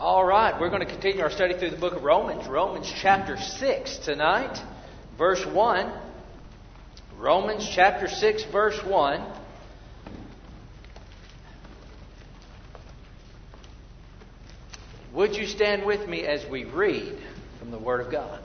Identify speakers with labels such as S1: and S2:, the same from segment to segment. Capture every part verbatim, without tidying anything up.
S1: All right, we're going to continue our study through the book of Romans. Romans chapter six tonight, verse one. Romans chapter six, verse one. Would you stand with me as we read from the Word of God?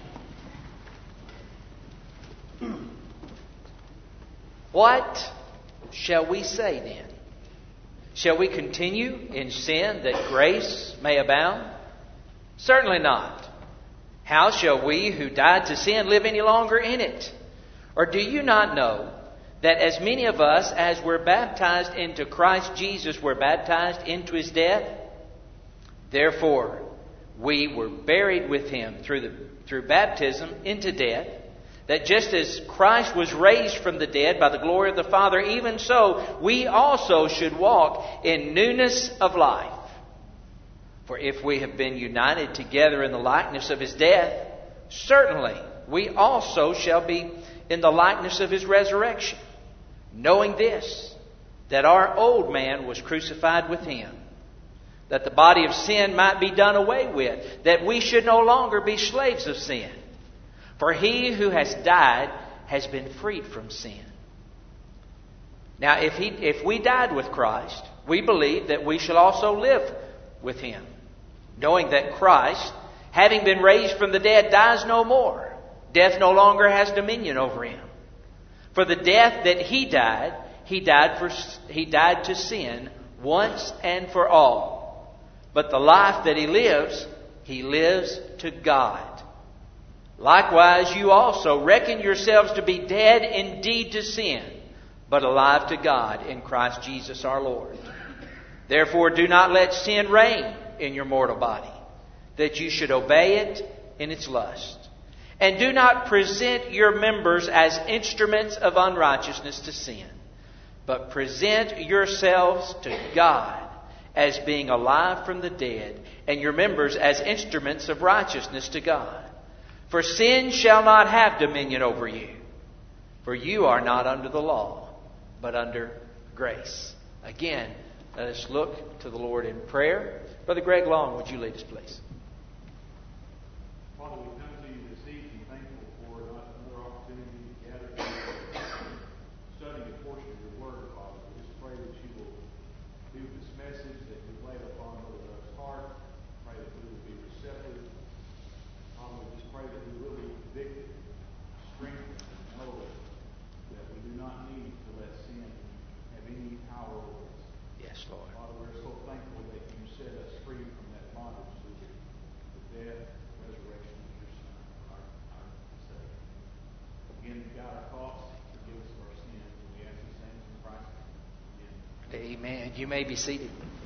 S1: What shall we say then? Shall we continue in sin that grace may abound? Certainly not. How shall we who died to sin live any longer in it? Or do you not know that as many of us as were baptized into Christ Jesus were baptized into His death? Therefore, we were buried with Him through the through baptism into death, that just as Christ was raised from the dead by the glory of the Father, even so we also should walk in newness of life. For if we have been united together in the likeness of His death, certainly we also shall be in the likeness of His resurrection, knowing this, that our old man was crucified with Him, that the body of sin might be done away with, that we should no longer be slaves of sin. For he who has died has been freed from sin. Now, if he, if we died with Christ, we believe that we shall also live with Him, knowing that Christ, having been raised from the dead, dies no more. Death no longer has dominion over Him. For the death that He died, He died for He died to sin once and for all. But the life that He lives, He lives to God. Likewise, you also reckon yourselves to be dead indeed to sin, but alive to God in Christ Jesus our Lord. Therefore, do not let sin reign in your mortal body, that you should obey it in its lust. And do not present your members as instruments of unrighteousness to sin, but present yourselves to God as being alive from the dead, and your members as instruments of righteousness to God. For sin shall not have dominion over you, for you are not under the law, but under grace. Again, let us look to the Lord in prayer. Brother Greg Long, would you lead us, please?
S2: Father, we come to you this evening thankful for another opportunity to gather together, study a portion of your word, Father. We just pray that you will be with this message that you laid upon Brother's heart. Pray that we will be receptive. Father, we just pray that we will be convicted, strengthened, and know that we do not need to let sin have any power over us.
S1: Yes, Lord.
S2: Father, we're so thankful that you set us free from that bondage through the death and resurrection of your Son, our, our Savior. Again, God, our thoughts, forgive us of our sins. And we ask these things in Christ's name. Amen.
S1: Amen. You may be seated.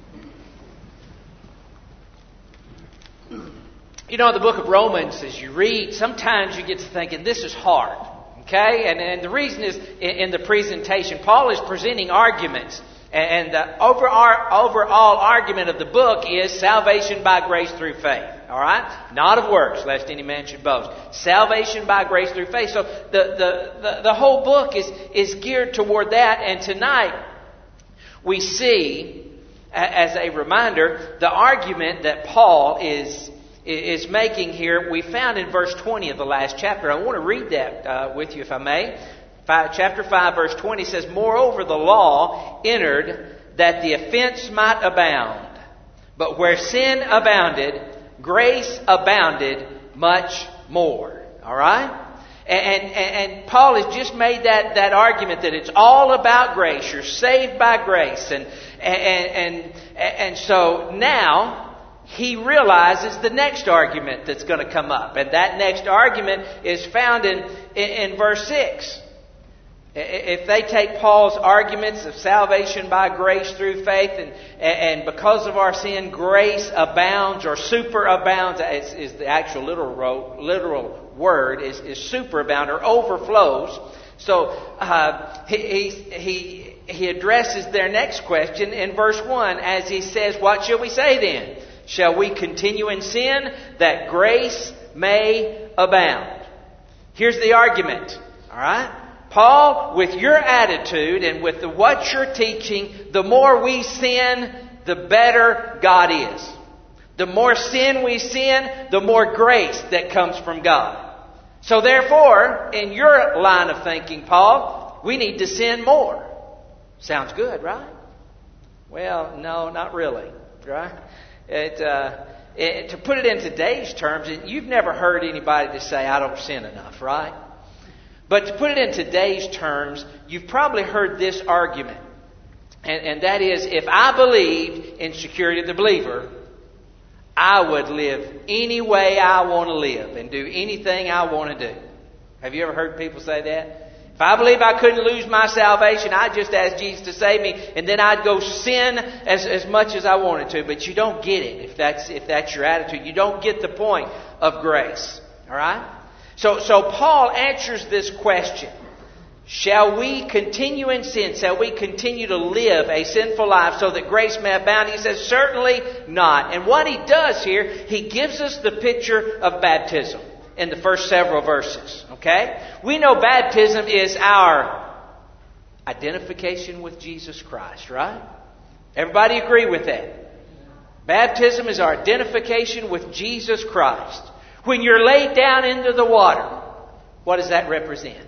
S1: You know, the book of Romans, as you read, sometimes you get to thinking, this is hard. Okay? And, and the reason is, in, in the presentation, Paul is presenting arguments. And, and the overall, overall argument of the book is salvation by grace through faith. All right? Not of works, lest any man should boast. Salvation by grace through faith. So the, the, the, the whole book is, is geared toward that. And tonight, we see, as a reminder, the argument that Paul is is making here, we found in verse twenty of the last chapter. I want to read that uh, with you, if I may. Five, chapter five, verse twenty says, Moreover, the law entered that the offense might abound. But where sin abounded, grace abounded much more. All right? And, and, and Paul has just made that, that argument that it's all about grace. You're saved by grace. And, and, and, and so now he realizes the next argument that's going to come up. And that next argument is found in, in, in verse six. If they take Paul's arguments of salvation by grace through faith and, and because of our sin, grace abounds or superabounds, is, is the actual literal, literal word, is, is superabound or overflows. So uh, he, he, he addresses their next question in verse one as he says, What shall we say then? Shall we continue in sin that grace may abound? Here's the argument. All right? Paul, with your attitude and with the, what you're teaching, the more we sin, the better God is. The more sin we sin, the more grace that comes from God. So therefore, in your line of thinking, Paul, we need to sin more. Sounds good, right? Well, no, not really, right? It, uh, it, to put it in today's terms, you've never heard anybody to say, I don't sin enough, right? But to put it in today's terms, you've probably heard this argument. And, and that is, if I believed in security of the believer, I would live any way I want to live and do anything I want to do. Have you ever heard people say that? If I believe I couldn't lose my salvation, I'd just ask Jesus to save me, and then I'd go sin as, as much as I wanted to. But you don't get it if that's if that's your attitude. You don't get the point of grace. All right? So, so Paul answers this question. Shall we continue in sin? Shall we continue to live a sinful life so that grace may abound? He says, certainly not. And what he does here, he gives us the picture of baptism in the first several verses. Okay? We know baptism is our identification with Jesus Christ, right? Everybody agree with that? Baptism is our identification with Jesus Christ. When you're laid down into the water, what does that represent?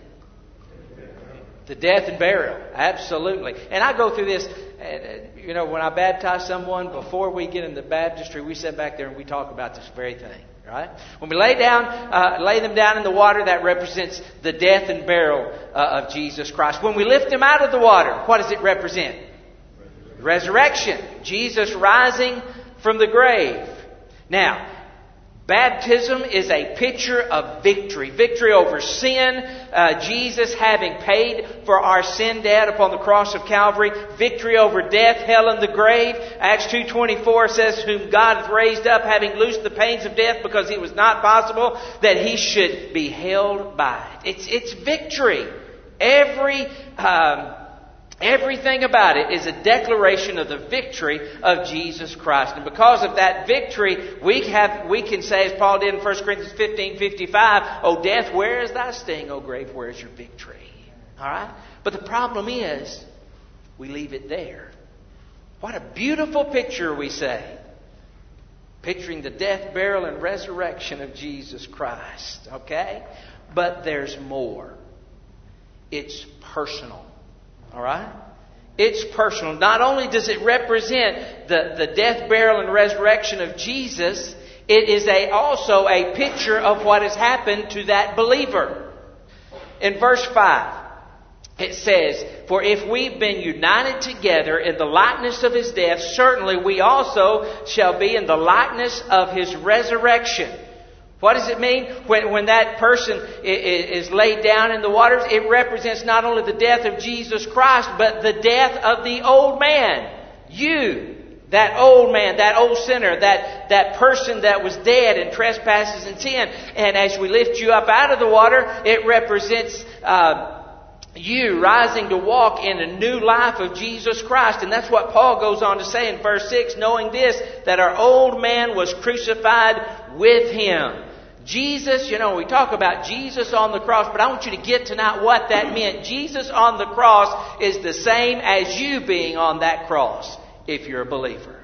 S1: The death and burial. Absolutely. And I go through this, you know, when I baptize someone, before we get in the baptistry, we sit back there and we talk about this very thing. Right? When we lay down, uh, lay them down in the water, that represents the death and burial uh, of Jesus Christ. When we lift them out of the water, what does it represent? Resurrection. Resurrection. Jesus rising from the grave. Now, baptism is a picture of victory. Victory over sin. Uh, Jesus having paid for our sin debt upon the cross of Calvary. Victory over death, hell, and the grave. Acts two twenty-four says, whom God hath raised up, having loosed the pains of death, because it was not possible that he should be held by it. It's, it's victory. Every... Um, Everything about it is a declaration of the victory of Jesus Christ. And because of that victory, we have we can say, as Paul did in First Corinthians fifteen fifty-five, O death, where is thy sting? O grave, where is your victory? All right? But the problem is, we leave it there. What a beautiful picture, we say. Picturing the death, burial, and resurrection of Jesus Christ. Okay? But there's more. It's personal. All right? It's personal. Not only does it represent the, the death, burial, and resurrection of Jesus, it is a, also a picture of what has happened to that believer. In verse five, it says, for if we've been united together in the likeness of his death, certainly we also shall be in the likeness of his resurrection. What does it mean? When, when that person is laid down in the waters, it represents not only the death of Jesus Christ, but the death of the old man. You, that old man, that old sinner, that, that person that was dead in trespasses and sin. And as we lift you up out of the water, it represents uh, you rising to walk in a new life of Jesus Christ. And that's what Paul goes on to say in verse six, knowing this, that our old man was crucified with him. Jesus, you know, we talk about Jesus on the cross, but I want you to get tonight what that meant. Jesus on the cross is the same as you being on that cross, if you're a believer.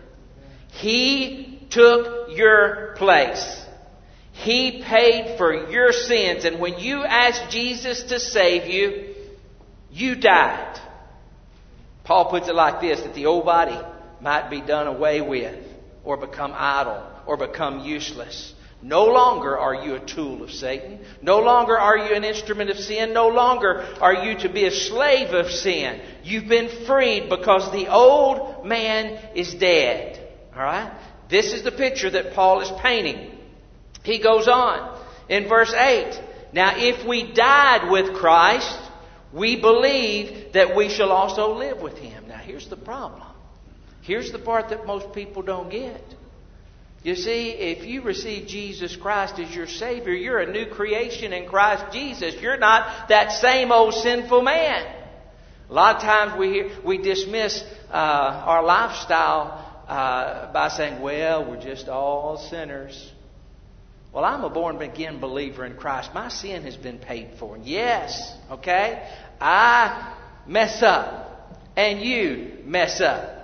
S1: He took your place. He paid for your sins. And when you asked Jesus to save you, you died. Paul puts it like this, that the old body might be done away with, or become idle, or become useless. No longer are you a tool of Satan. No longer are you an instrument of sin. No longer are you to be a slave of sin. You've been freed because the old man is dead. All right? This is the picture that Paul is painting. He goes on in verse eight. Now, if we died with Christ, we believe that we shall also live with him. Now, here's the problem. Here's the part that most people don't get. You see, if you receive Jesus Christ as your Savior, you're a new creation in Christ Jesus. You're not that same old sinful man. A lot of times we hear, we dismiss uh, our lifestyle uh, by saying, well, we're just all sinners. Well, I'm a born-again believer in Christ. My sin has been paid for. Yes, okay? I mess up. And you mess up.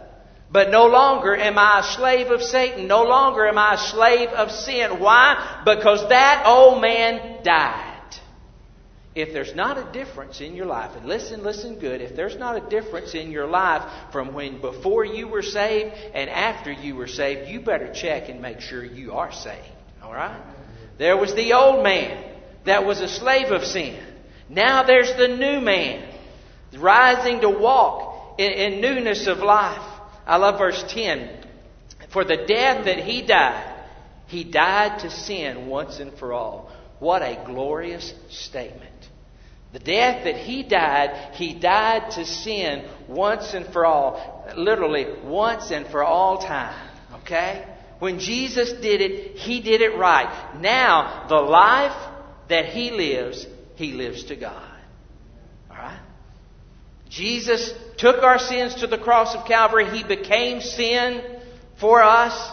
S1: But no longer am I a slave of Satan. No longer am I a slave of sin. Why? Because that old man died. If there's not a difference in your life, and listen, listen good, if there's not a difference in your life from when before you were saved and after you were saved, you better check and make sure you are saved. All right? There was the old man that was a slave of sin. Now there's the new man rising to walk in, in newness of life. I love verse ten. For the death that he died, he died to sin once and for all. What a glorious statement. The death that he died, he died to sin once and for all. Literally, once and for all time. Okay? When Jesus did it, he did it right. Now, the life that he lives, he lives to God. All right? Jesus took our sins to the cross of Calvary. He became sin for us.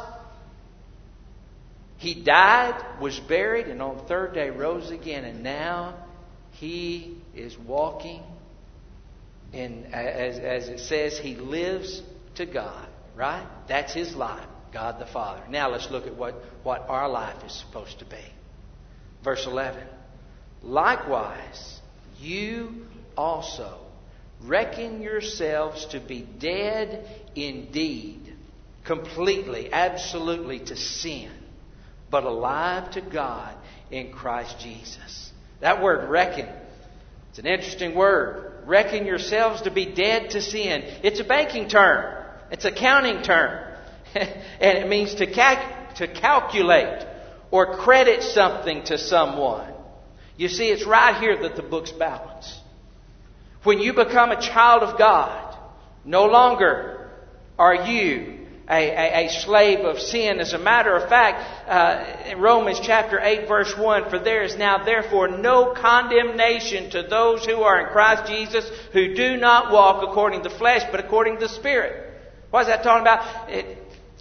S1: He died, was buried, and on the third day rose again. And now he is walking in, as, as it says, he lives to God. Right? That's his life, God the Father. Now let's look at what, what our life is supposed to be. Verse eleven. Likewise, you also reckon yourselves to be dead indeed, completely, absolutely to sin, but alive to God in Christ Jesus. That word reckon, it's an interesting word. Reckon yourselves to be dead to sin. It's a banking term. It's a accounting term. And it means to, cal- to calculate or credit something to someone. You see, it's right here that the books balance. When you become a child of God, no longer are you a, a, a slave of sin. As a matter of fact, uh, in Romans chapter eight, verse one, for there is now therefore no condemnation to those who are in Christ Jesus, who do not walk according to the flesh, but according to the Spirit. What is that talking about? It,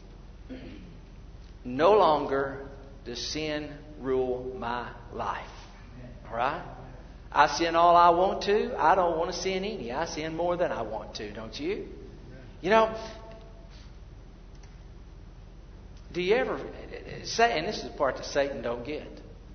S1: no longer does sin rule my life. All right? I sin all I want to. I don't want to sin any. I sin more than I want to, don't you? You know, do you ever say, and this is the part that Satan don't get.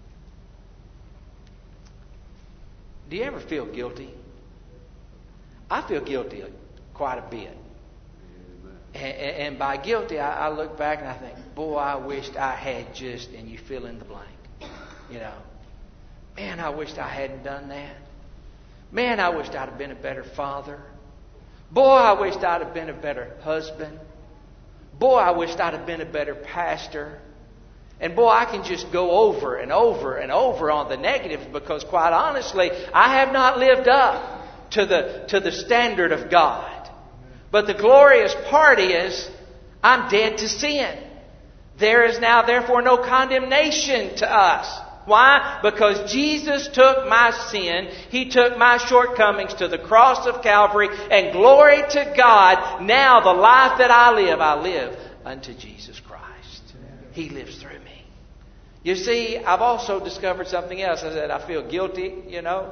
S1: Do you ever feel guilty? I feel guilty quite a bit. And, and by guilty, I, I look back and I think, boy, I wished I had just, and you fill in the blank. You know. Man, I wished I hadn't done that. Man, I wished I'd have been a better father. Boy, I wished I'd have been a better husband. Boy, I wished I'd have been a better pastor. And boy, I can just go over and over and over on the negatives because quite honestly, I have not lived up to the, to the standard of God. But the glorious part is, I'm dead to sin. There is now therefore no condemnation to us. Why? Because Jesus took my sin. He took my shortcomings to the cross of Calvary. And glory to God, now the life that I live, I live unto Jesus Christ. He lives through me. You see, I've also discovered something else. I said I feel guilty, you know.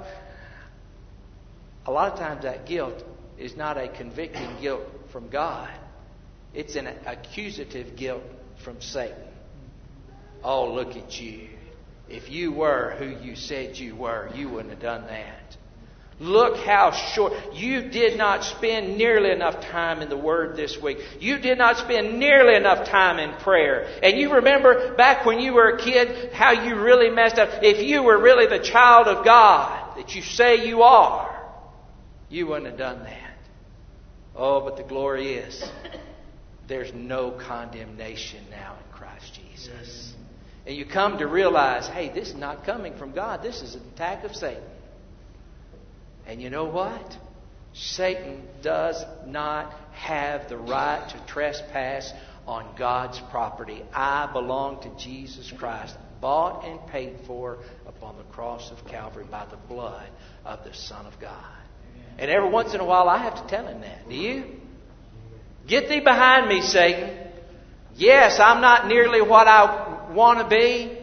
S1: A lot of times that guilt is not a convicting guilt from God. It's an accusative guilt from Satan. Oh, look at you. If you were who you said you were, you wouldn't have done that. Look how short. You did not spend nearly enough time in the Word this week. You did not spend nearly enough time in prayer. And you remember back when you were a kid how you really messed up. If you were really the child of God that you say you are, you wouldn't have done that. Oh, but the glory is there's no condemnation now in Christ Jesus. And you come to realize, hey, this is not coming from God. This is an attack of Satan. And you know what? Satan does not have the right to trespass on God's property. I belong to Jesus Christ, bought and paid for upon the cross of Calvary by the blood of the Son of God. And every once in a while I have to tell him that. Do you? Get thee behind me, Satan. Yes, I'm not nearly what I want to be.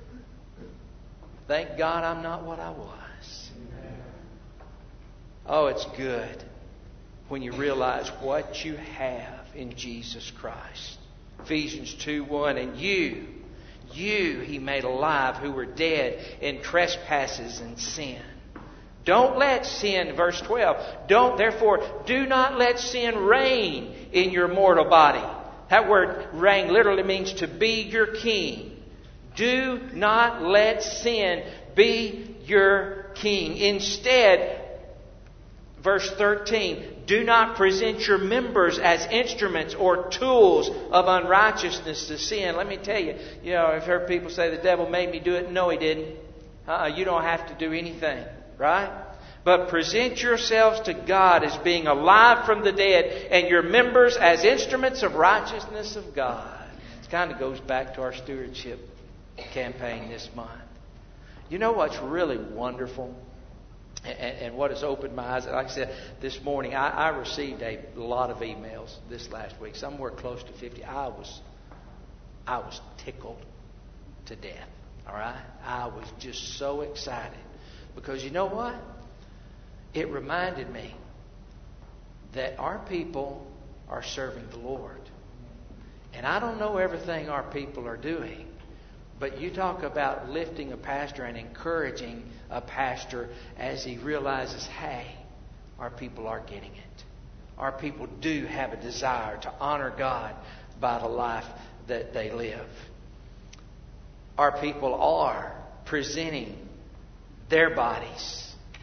S1: Thank God I'm not what I was. Oh, it's good when you realize what you have in Jesus Christ. Ephesians two one, and you, you He made alive who were dead in trespasses and sin. Don't let sin, verse twelve, don't, therefore, do not let sin reign in your mortal body. That word reign literally means to be your king. Do not let sin be your king. Instead, verse thirteen, do not present your members as instruments or tools of unrighteousness to sin. Let me tell you, you know, I've heard people say the devil made me do it. No, he didn't. Uh-uh, you don't have to do anything, right? But present yourselves to God as being alive from the dead and your members as instruments of righteousness of God. It kind of goes back to our stewardship campaign this month. You know what's really wonderful and, and what has opened my eyes? Like I said, this morning I, I received a lot of emails this last week, somewhere close to fifty. I was, I was tickled to death. All right? I was just so excited. Because you know what? It reminded me that our people are serving the Lord. And I don't know everything our people are doing. But you talk about lifting a pastor and encouraging a pastor as he realizes, hey, our people are getting it. Our people do have a desire to honor God by the life that they live. Our people are presenting their bodies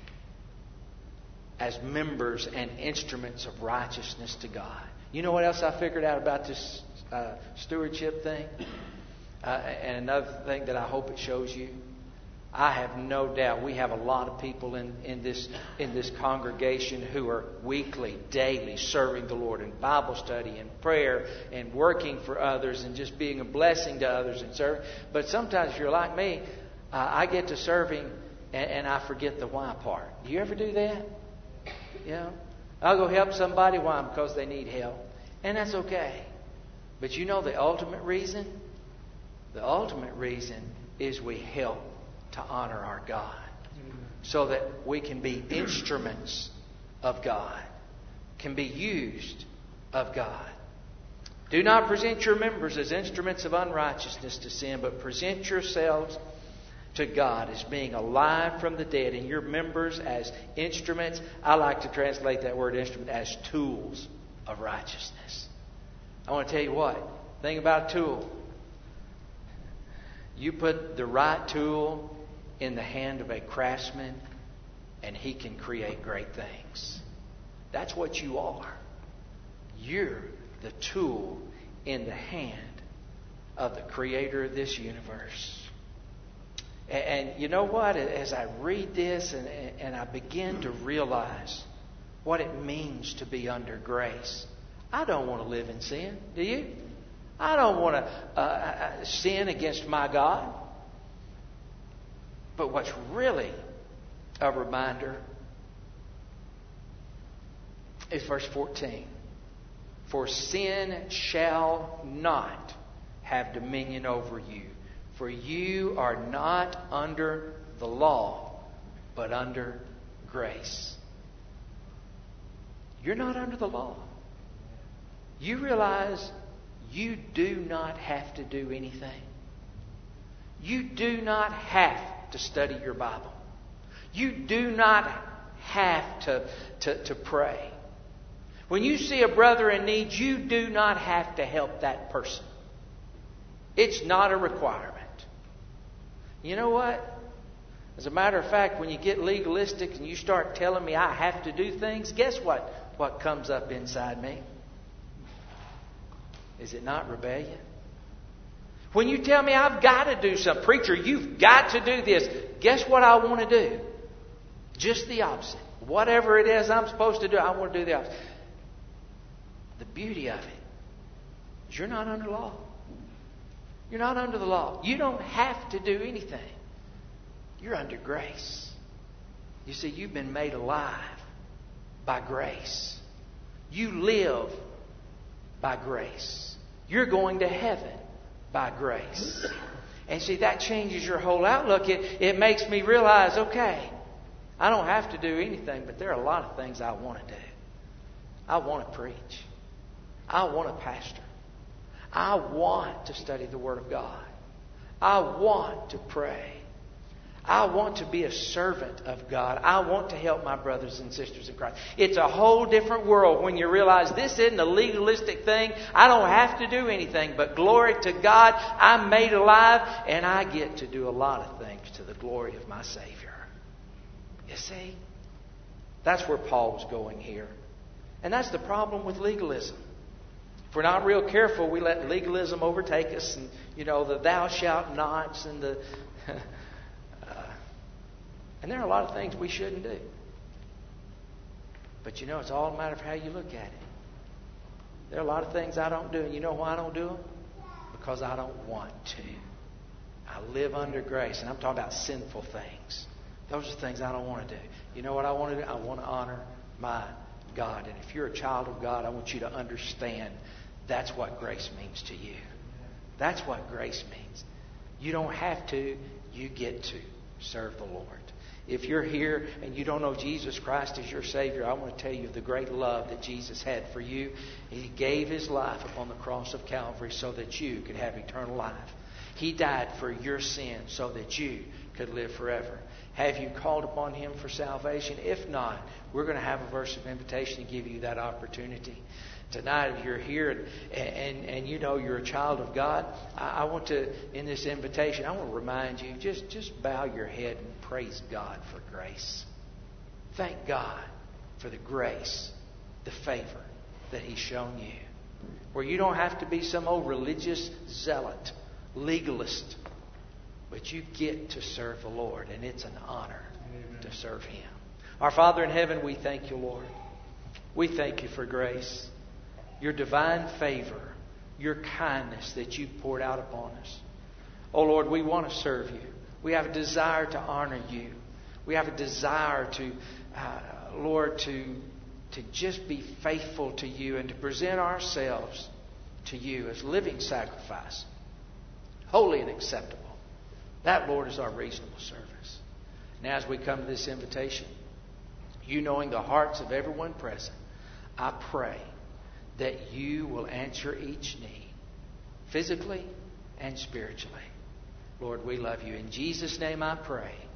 S1: as members and instruments of righteousness to God. You know what else I figured out about this uh, stewardship thing? Uh, and another thing that I hope it shows you. I have no doubt we have a lot of people in, in this in this congregation who are weekly, daily serving the Lord in Bible study and prayer and working for others and just being a blessing to others and serving. But sometimes if you're like me, uh, I get to serving and, and I forget the why part. Do you ever do that? You know, I'll go help somebody. Why? Because they need help. And that's okay. But you know the ultimate reason? The ultimate reason is we help to honor our God. So that we can be instruments of God. Can be used of God. Do not present your members as instruments of unrighteousness to sin, but present yourselves to God as being alive from the dead, and your members as instruments. I like to translate that word instrument as tools of righteousness. I want to tell you what. Thing about a tool. You put the right tool in the hand of a craftsman, and he can create great things. That's what you are. You're the tool in the hand of the Creator of this universe. And you know what? As I read this and, and I begin to realize what it means to be under grace, I don't want to live in sin. Do you? I don't want to uh, sin against my God. But what's really a reminder is verse fourteen. For sin shall not have dominion over you. For you are not under the law, but under grace. You're not under the law. You realize you do not have to do anything. You do not have to study your Bible. You do not have to, to, to pray. When you see a brother in need, you do not have to help that person. It's not a requirement. You know what? As a matter of fact, when you get legalistic and you start telling me I have to do things, guess what? What comes up inside me? Is it not rebellion? When you tell me I've got to do something, preacher, you've got to do this. Guess what I want to do? Just the opposite. Whatever it is I'm supposed to do, I want to do the opposite. The beauty of it is you're not under law. You're not under the law. You don't have to do anything. You're under grace. You see, you've been made alive by grace. You live by grace. You're going to heaven by grace. And see, that changes your whole outlook. It, it makes me realize, okay, I don't have to do anything, but there are a lot of things I want to do. I want to preach. I want a pastor. I want to study the Word of God. I want to pray. I want to be a servant of God. I want to help my brothers and sisters in Christ. It's a whole different world when you realize this isn't a legalistic thing. I don't have to do anything, but glory to God, I'm made alive, and I get to do a lot of things to the glory of my Savior. You see? That's where Paul was going here. And that's the problem with legalism. If we're not real careful, we let legalism overtake us, and, you know, the thou shalt nots and the... And there are a lot of things we shouldn't do. But you know, it's all a matter of how you look at it. There are a lot of things I don't do. And you know why I don't do them? Because I don't want to. I live under grace. And I'm talking about sinful things. Those are things I don't want to do. You know what I want to do? I want to honor my God. And if you're a child of God, I want you to understand that's what grace means to you. That's what grace means. You don't have to. You get to serve the Lord. If you're here and you don't know Jesus Christ as your Savior, I want to tell you the great love that Jesus had for you. He gave His life upon the cross of Calvary so that you could have eternal life. He died for your sins so that you could live forever. Have you called upon Him for salvation? If not, we're going to have a verse of invitation to give you that opportunity. Tonight, if you're here and, and, and you know you're a child of God, I, I want to, in this invitation, I want to remind you, just, just bow your head and praise God for grace. Thank God for the grace, the favor that He's shown you. Where you don't have to be some old religious zealot, legalist, but you get to serve the Lord, and it's an honor Amen. To serve Him. Our Father in heaven, we thank you, Lord. We thank you for grace. Your divine favor, your kindness that you've poured out upon us. Oh Lord, we want to serve you. We have a desire to honor you. We have a desire to, uh, Lord, to, to just be faithful to you and to present ourselves to you as living sacrifice, holy and acceptable. That, Lord, is our reasonable service. Now as we come to this invitation, you knowing the hearts of everyone present, I pray that you will answer each need, physically and spiritually. Lord, we love you. In Jesus' name I pray.